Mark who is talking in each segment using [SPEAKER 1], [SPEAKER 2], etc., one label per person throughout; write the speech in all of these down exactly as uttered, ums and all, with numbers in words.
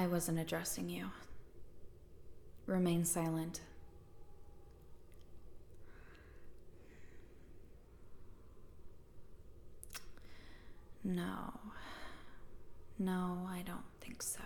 [SPEAKER 1] wasn't addressing you. Remain silent. No. No, I don't think so.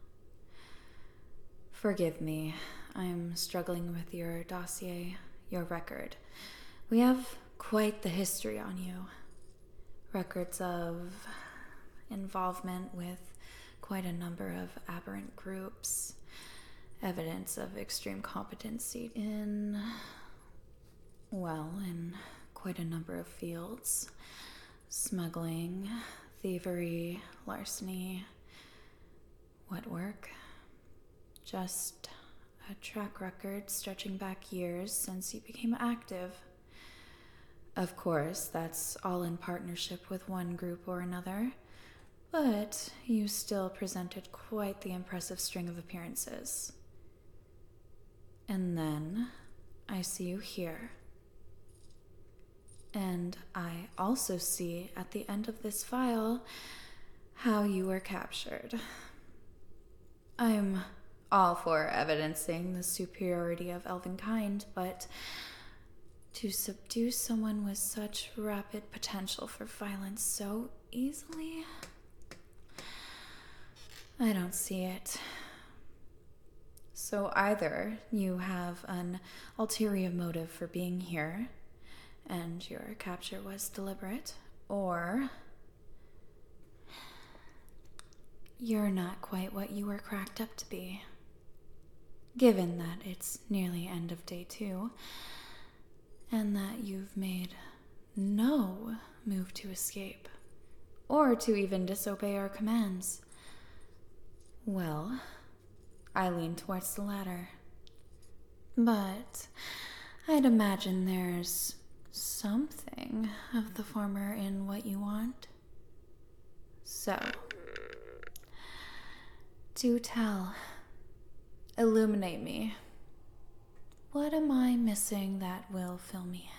[SPEAKER 1] Forgive me. I'm struggling with your dossier, your record. We have quite the history on you. Records of involvement with quite a number of aberrant groups. Evidence of extreme competency in, well, in quite a number of fields. Smuggling, thievery, larceny. What work? Just a track record stretching back years since you became active. Of course, that's all in partnership with one group or another, but you still presented quite the impressive string of appearances. And then I see you here. And I also see at the end of this file how you were captured. I'm all for evidencing the superiority of elvenkind, but to subdue someone with such rapid potential for violence so easily, I don't see it. So either you have an ulterior motive for being here, and your capture was deliberate, or you're not quite what you were cracked up to be. Given that it's nearly end of day two, and that you've made no move to escape, or to even disobey our commands, well, I lean towards the latter. But I'd imagine there's something of the former in what you want. So, do tell. Illuminate me. What am I missing that will fill me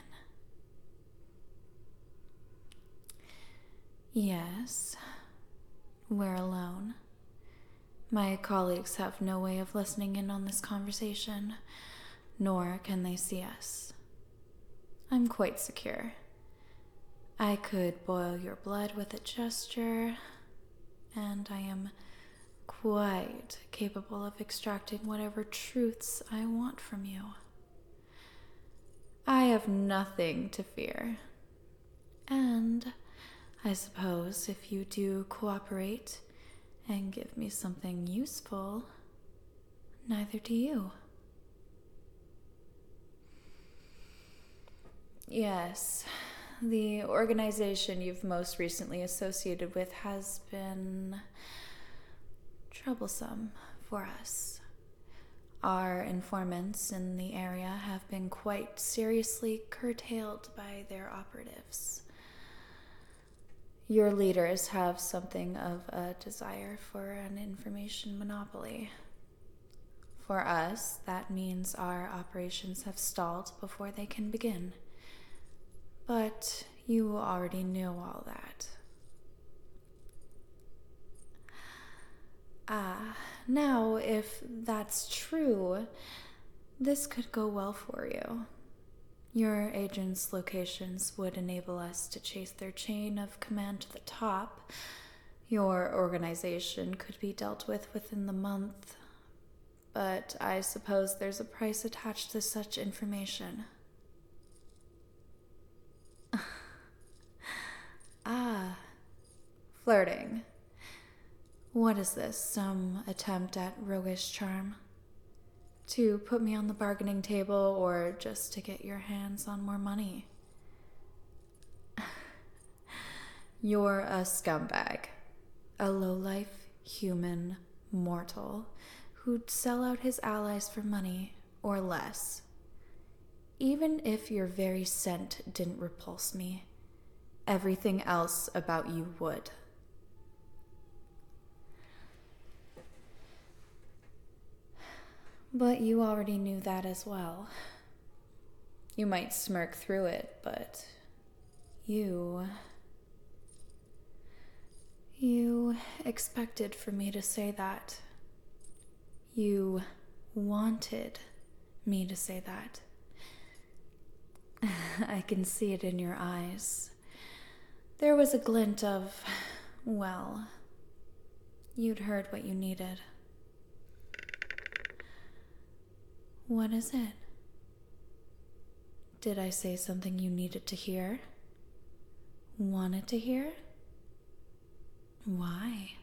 [SPEAKER 1] in? Yes, we're alone. My colleagues have no way of listening in on this conversation, nor can they see us. I'm quite secure. I could boil your blood with a gesture, and I am quite capable of extracting whatever truths I want from you. I have nothing to fear. And I suppose if you do cooperate and give me something useful, neither do you. Yes, the organization you've most recently associated with has been troublesome for us. Our informants in the area have been quite seriously curtailed by their operatives. Your leaders have something of a desire for an information monopoly. For us, that means our operations have stalled before they can begin. But you already knew all that. Ah, now, if that's true, this could go well for you. Your agents' locations would enable us to chase their chain of command to the top. Your organization could be dealt with within the month. But I suppose there's a price attached to such information. Ah, flirting. What is this, some attempt at roguish charm? To put me on the bargaining table, or just to get your hands on more money? You're a scumbag. A lowlife human mortal who'd sell out his allies for money or less. Even if your very scent didn't repulse me, everything else about you would. But you already knew that as well. You might smirk through it, but you... You expected for me to say that. You wanted me to say that. I can see it in your eyes. There was a glint of, well, you'd heard what you needed. What is it? Did I say something you needed to hear? Wanted to hear? Why?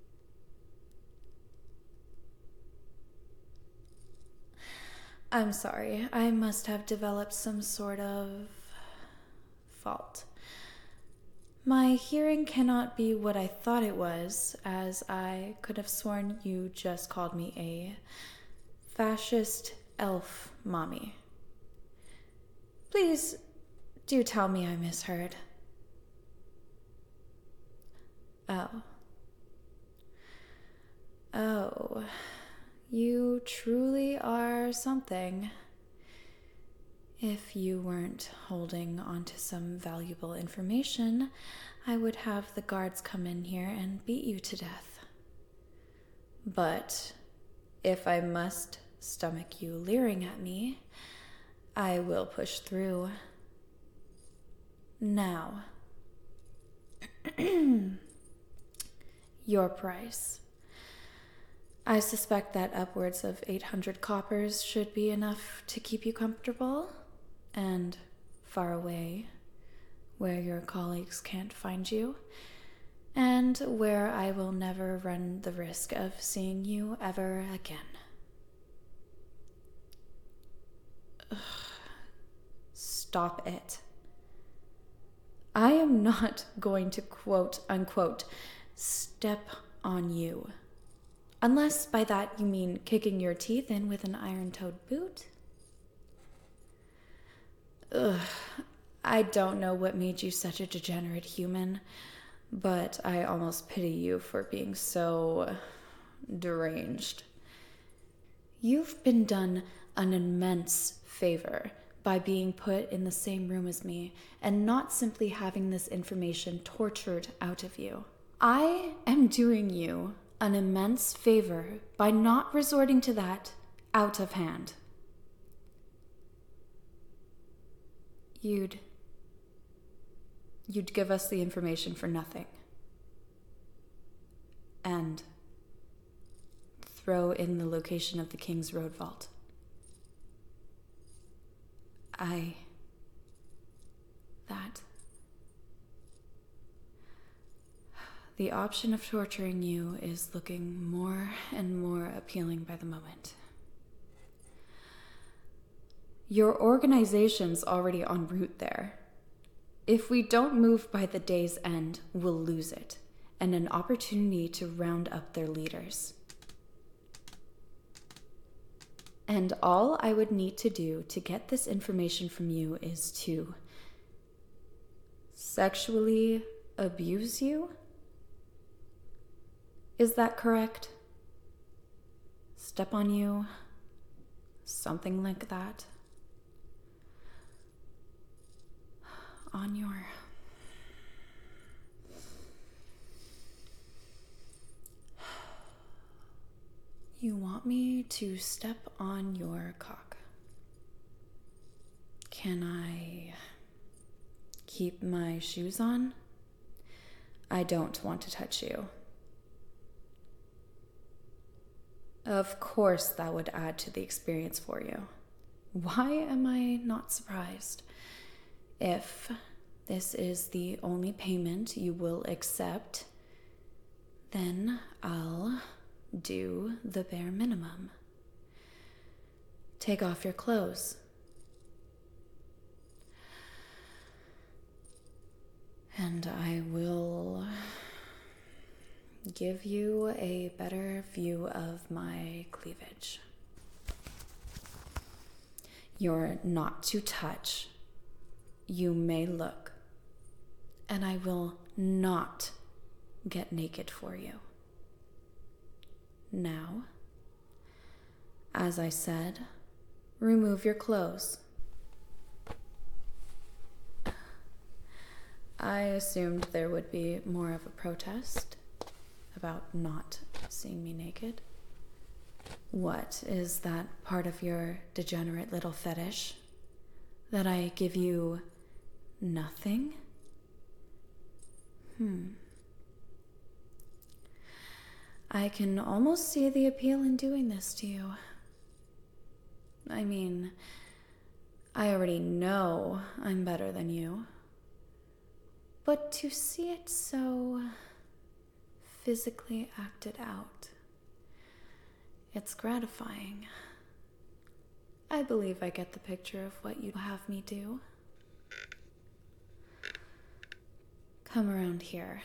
[SPEAKER 1] I'm sorry, I must have developed some sort of fault. My hearing cannot be what I thought it was, as I could have sworn you just called me a fascist elf mommy. Please do tell me I misheard. Oh. Oh. You truly are something. If you weren't holding onto some valuable information, I would have the guards come in here and beat you to death. But if I must stomach you leering at me, I will push through. Now, your price. I suspect that upwards of eight hundred coppers should be enough to keep you comfortable and far away, where your colleagues can't find you, and where I will never run the risk of seeing you ever again. Ugh. Stop it. I am not going to quote unquote step on you. Unless by that you mean kicking your teeth in with an iron-toed boot? Ugh, I don't know what made you such a degenerate human, but I almost pity you for being so deranged. You've been done an immense favor by being put in the same room as me and not simply having this information tortured out of you. I am doing you an immense favor by not resorting to that out of hand. You'd... You'd give us the information for nothing. And throw in the location of the King's Road Vault. I... That... The option of torturing you is looking more and more appealing by the moment. Your organization's already en route there. If we don't move by the day's end, we'll lose it, and an opportunity to round up their leaders. And all I would need to do to get this information from you is to sexually abuse you? Is that correct? Step on you? Something like that? On your... You want me to step on your cock? Can I keep my shoes on? I don't want to touch you. Of course that would add to the experience for you. Why am I not surprised? If this is the only payment you will accept, then I'll do the bare minimum. Take off your clothes. And I will give you a better view of my cleavage. You're not to touch. You may look. And I will not get naked for you. Now, as I said, remove your clothes. I assumed there would be more of a protest about not seeing me naked. What, is that part of your degenerate little fetish? That I give you nothing? Hmm. I can almost see the appeal in doing this to you. I mean, I already know I'm better than you. But to see it so physically acted out, it's gratifying. I believe I get the picture of what you have me do. Come around here.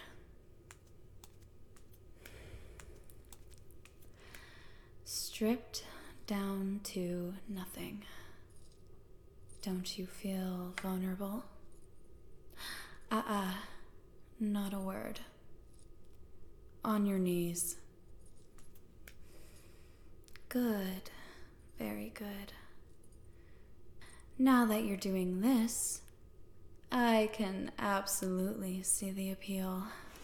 [SPEAKER 1] Stripped down to nothing. Don't you feel vulnerable? Uh-uh, not a word. On your knees. Good, very good. Now that you're doing this, I can absolutely see the appeal.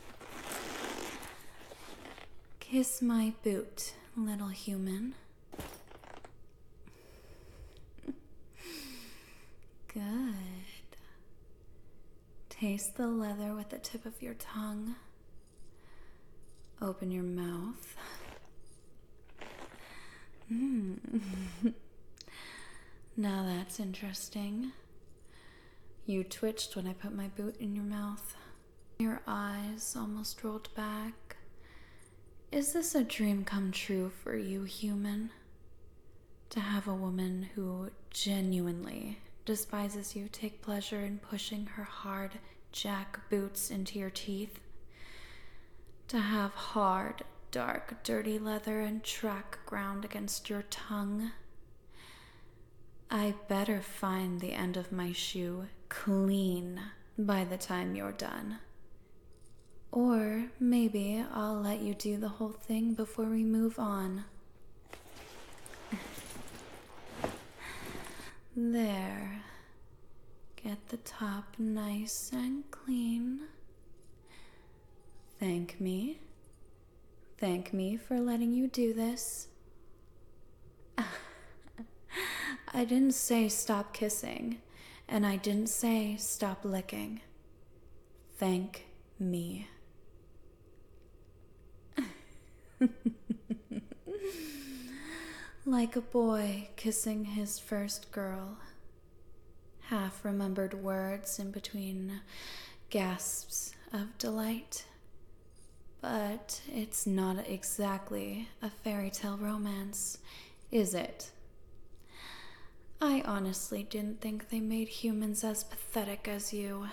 [SPEAKER 1] Kiss my boot, little human. Good. Taste the leather with the tip of your tongue. Open your mouth. Mm. Now that's interesting. You twitched when I put my boot in your mouth. Your eyes almost rolled back. Is this a dream come true for you, human? To have a woman who genuinely despises you take pleasure in pushing her hard jack boots into your teeth? To have hard, dark, dirty leather and track ground against your tongue? I better find the end of my shoe clean by the time you're done. Or maybe I'll let you do the whole thing before we move on. There. Get the top nice and clean. Thank me. Thank me for letting you do this. I didn't say stop kissing, and I didn't say stop licking. Thank me. Like a boy kissing his first girl. Half-remembered words in between gasps of delight. But it's not exactly a fairy tale romance, is it? I honestly didn't think they made humans as pathetic as you.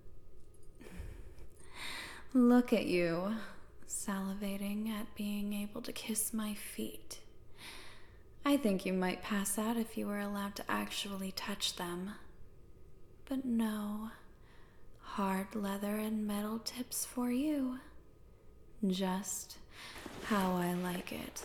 [SPEAKER 1] Look at you, salivating at being able to kiss my feet. I think you might pass out if you were allowed to actually touch them. But no, hard leather and metal tips for you. Just how I like it.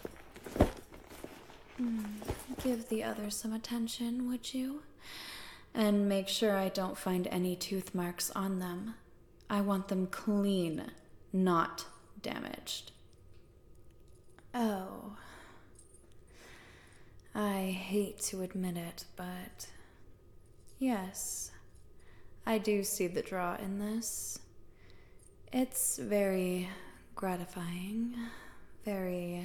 [SPEAKER 1] Mm, give the others some attention, would you? And make sure I don't find any tooth marks on them. I want them clean, not damaged. Oh. I hate to admit it, but yes, I do see the draw in this. It's very gratifying, very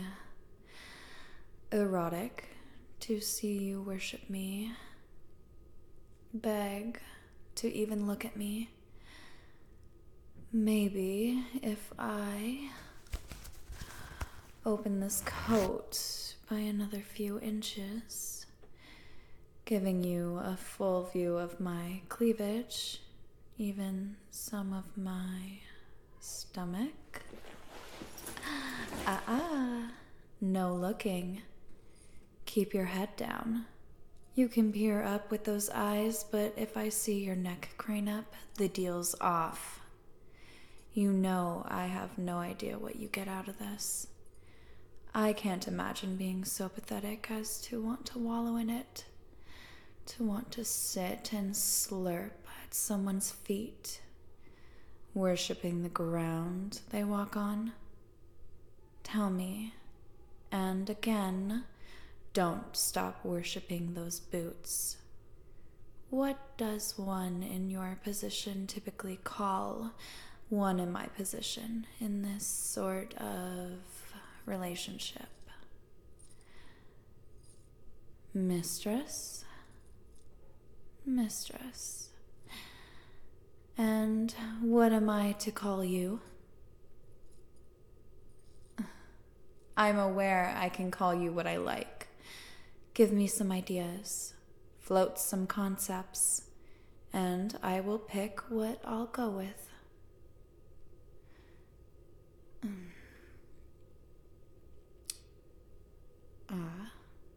[SPEAKER 1] erotic to see you worship me, beg to even look at me. Maybe if I open this coat by another few inches, giving you a full view of my cleavage, even some of my stomach. Ah-ah, no looking. Keep your head down. You can peer up with those eyes, but if I see your neck crane up, the deal's off. You know I have no idea what you get out of this. I can't imagine being so pathetic as to want to wallow in it, to want to sit and slurp at someone's feet, worshipping the ground they walk on. Tell me, And again, don't stop worshipping those boots. What does one in your position typically call one in my position in this sort of relationship? Mistress? Mistress. And what am I to call you? I'm aware I can call you what I like. Give me some ideas, float some concepts, and I will pick what I'll go with. Mm. Ah.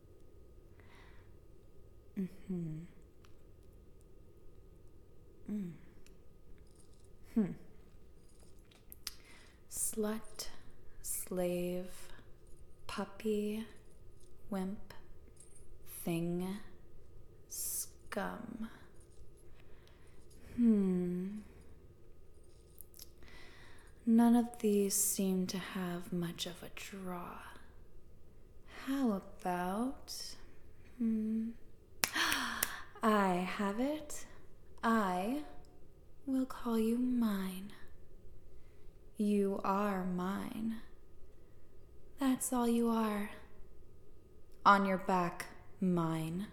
[SPEAKER 1] Mm-hmm. Mm. Hmm. Slut, slave, puppy, wimp, thing, scum. Hmm. None of these seem to have much of a draw. How about... Hmm. I have it. I will call you mine. You are mine. That's all you are. On your back, mine.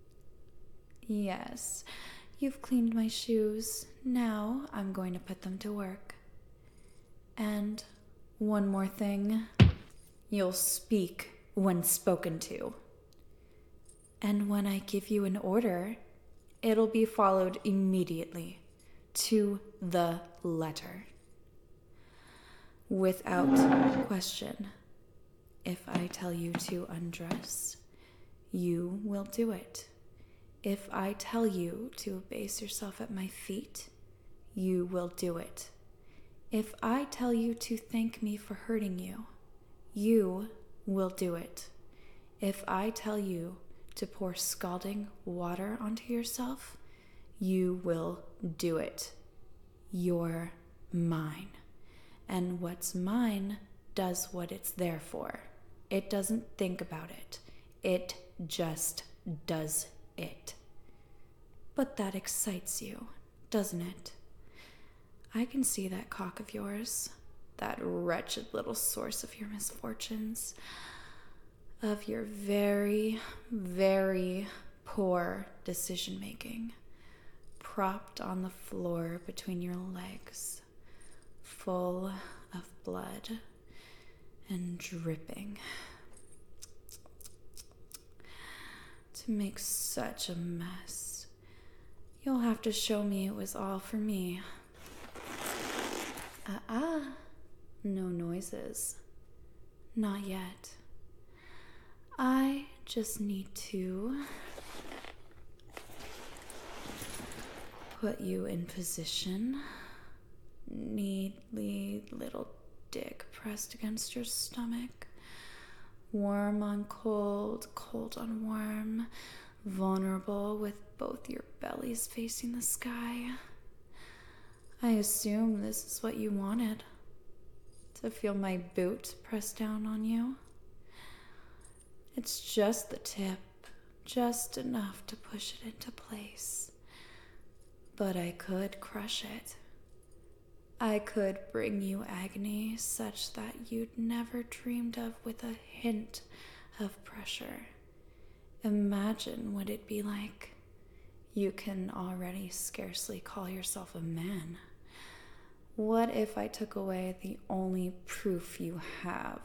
[SPEAKER 1] Yes, you've cleaned my shoes. Now I'm going to put them to work. And one more thing. You'll speak when spoken to. And when I give you an order, it'll be followed immediately, to the letter. Without question. If I tell you to undress, you will do it. If I tell you to abase yourself at my feet, you will do it. If I tell you to thank me for hurting you, you will do it. If I tell you to pour scalding water onto yourself, you will do it. You're mine. And what's mine does what it's there for. It doesn't think about it. It just does it. But that excites you, doesn't it? I can see that cock of yours, that wretched little source of your misfortunes, of your very, very poor decision-making, propped on the floor between your legs, full of blood and dripping, to make such a mess. You'll have to show me it was all for me. Ah-ah, no noises. Not yet. I just need to put you in position. Neatly, little dick pressed against your stomach. Warm on cold, cold on warm. Vulnerable with both your bellies facing the sky. I assume this is what you wanted. To feel my boot pressed down on you. It's just the tip, just enough to push it into place. But I could crush it. I could bring you agony such that you'd never dreamed of with a hint of pressure. Imagine what it'd be like. You can already scarcely call yourself a man. What if I took away the only proof you have?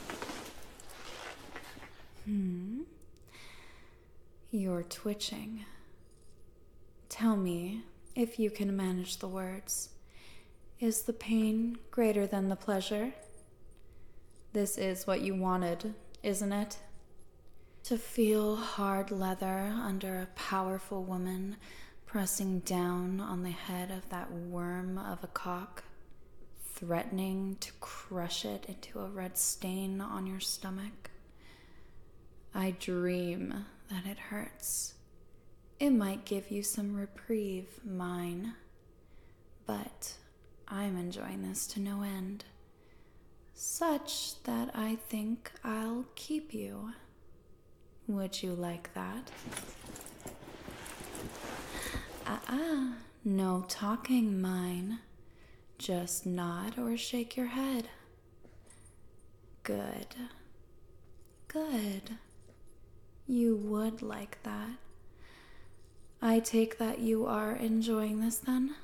[SPEAKER 1] Hmm? You're twitching. Tell me if you can manage the words. Is the pain greater than the pleasure? This is what you wanted, isn't it? To feel hard leather under a powerful woman pressing down on the head of that worm of a cock, threatening to crush it into a red stain on your stomach. I dream that it hurts. It might give you some reprieve, mine, but I'm enjoying this to no end. such that I think I'll keep you. Would you like that? Uh-uh, no talking, mine. Just nod or shake your head. Good. Good. You would like that. I take that you are enjoying this then?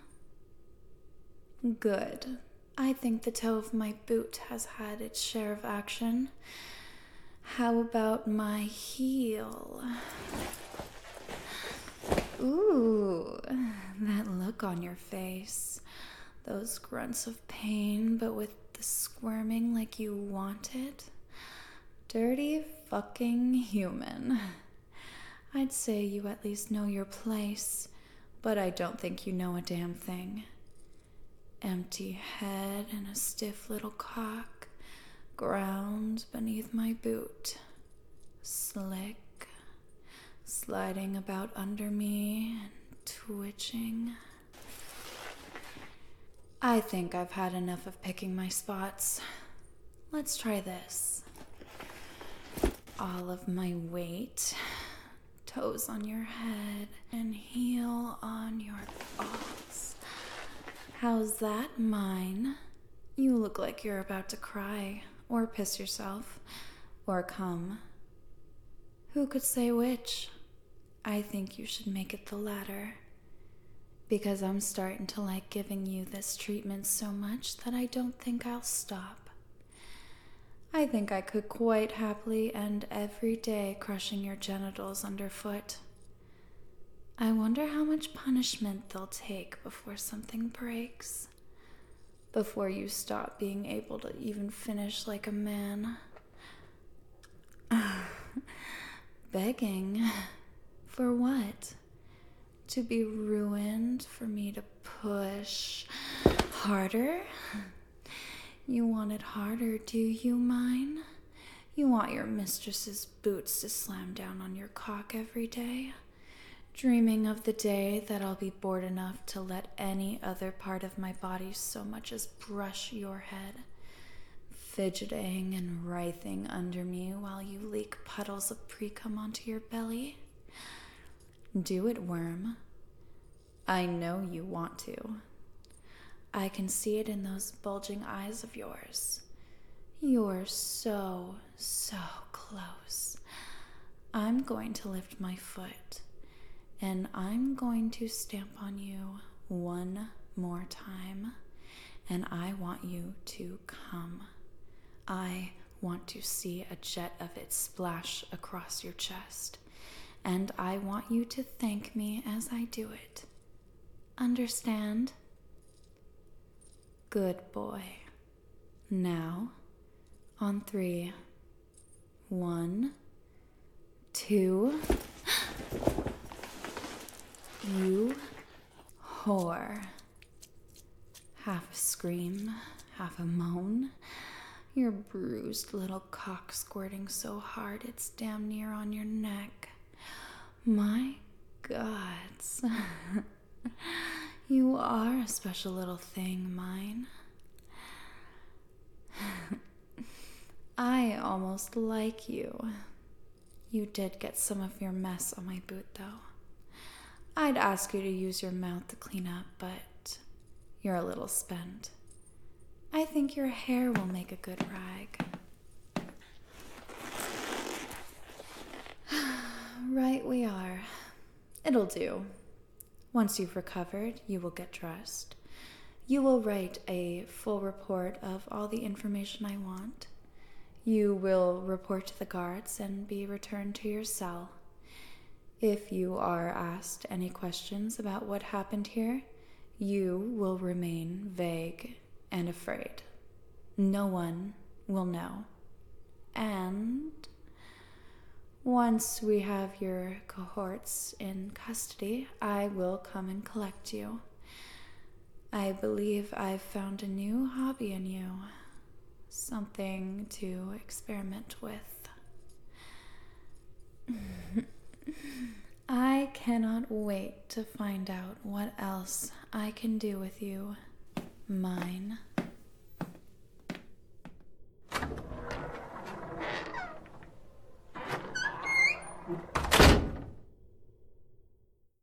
[SPEAKER 1] Good. I think the toe of my boot has had its share of action. How about my heel? Ooh, that look on your face. Those grunts of pain, but with the squirming like you want it. Dirty fucking human. I'd say you at least know your place, but I don't think you know a damn thing. Empty head and a stiff little cock, ground beneath my boot. Slick, sliding about under me and twitching. I think I've had enough of picking my spots. Let's try this. All of my weight, toes on your head, and heel on your balls. How's that, mine? You look like you're about to cry, or piss yourself, or come. Who could say which? I think you should make it the latter. Because I'm starting to like giving you this treatment so much that I don't think I'll stop. I think I could quite happily end every day crushing your genitals underfoot. I wonder how much punishment they'll take before something breaks. Before you stop being able to even finish like a man. Begging? For what? To be ruined for me to push harder? You want it harder, do you, mine? You want your mistress's boots to slam down on your cock every day? Dreaming of the day that I'll be bored enough to let any other part of my body so much as brush your head, fidgeting and writhing under me while you leak puddles of pre-cum onto your belly? Do it, worm. I know you want to. I can see it in those bulging eyes of yours. You're so, so close. I'm going to lift my foot, and I'm going to stamp on you one more time, and I want you to come. I want to see a jet of it splash across your chest, and I want you to thank me as I do it. Understand? Good boy. Now, on three. One, two. You whore. Half a scream, half a moan. Your bruised little cock squirting so hard it's damn near on your neck. My gods. You are a special little thing, mine. I almost like you. You did get some of your mess on my boot, though. I'd ask you to use your mouth to clean up, but you're a little spent. I think your hair will make a good rag. Right we are. It'll do. Once you've recovered, you will get dressed. You will write a full report of all the information I want. You will report to the guards and be returned to your cell. If you are asked any questions about what happened here, you will remain vague and afraid. No one will know. And once we have your cohorts in custody, I will come and collect you. I believe I've found a new hobby in you. Something to experiment with. I cannot wait to find out what else I can do with you, mine.